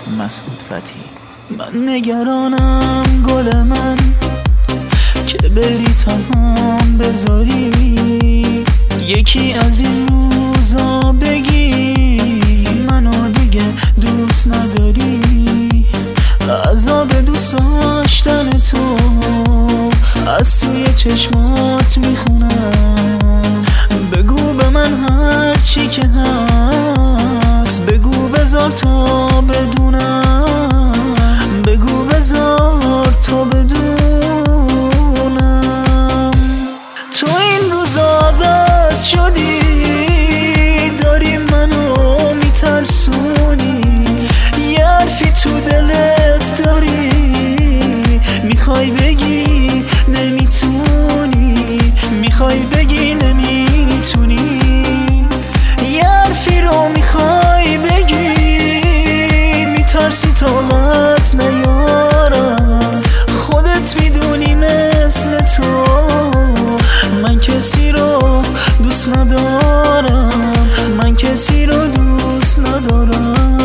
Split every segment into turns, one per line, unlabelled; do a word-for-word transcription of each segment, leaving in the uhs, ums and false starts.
مسعود فتحی. من نگرانم گل من که بری تنهام بذاری، یکی از این روزا بگی منو دیگه دوست نداری. عذاب دوست داشتن تو از توی چشمات میخونم. بگو به من هر چی که هست، بگو بذار تا بدونم، بگو بذار تا بدونم. تو این روزا عوض شدی، داری منو میترسونی، یه حرفی تو دلت داری، میخوای بگی نمیتونی، میخوای بگی نمیتونی، یه حرفی رو میخوای بگی، میترسی طاقت نیارم. خودت میدونی مثل تو من کسی رو دوست ندارم، من کسی رو دوست ندارم.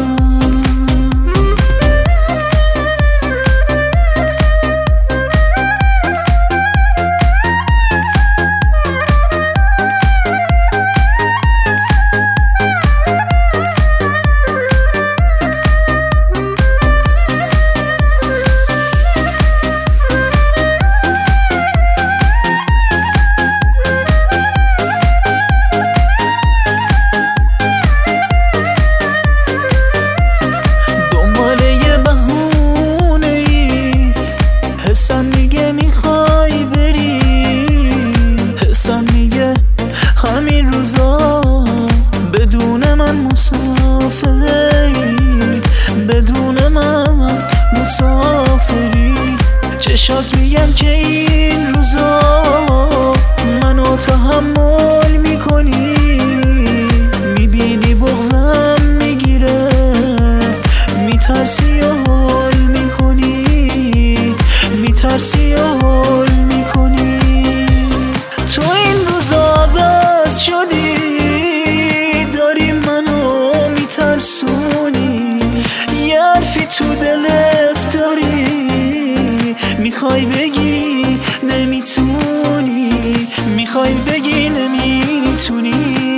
حسن میگه میخوای بری، حسن میگه همین روزا بدون من مسافری، بدون من مسافری. چشات میگن که این روزا منو تحمل میکنی، میبینی بغضم میگیره، میترسی و حال میکنی، میترسی و حال میکنی. تو این روزا عوض شدی، داری منو میترسونی، یه حرفی تو دلت داری، میخوای بگی نمیتونی، میخوای بگی نمیتونی،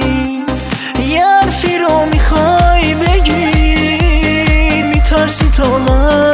یه حرفی رو میخوای بگی، میترسی طاقت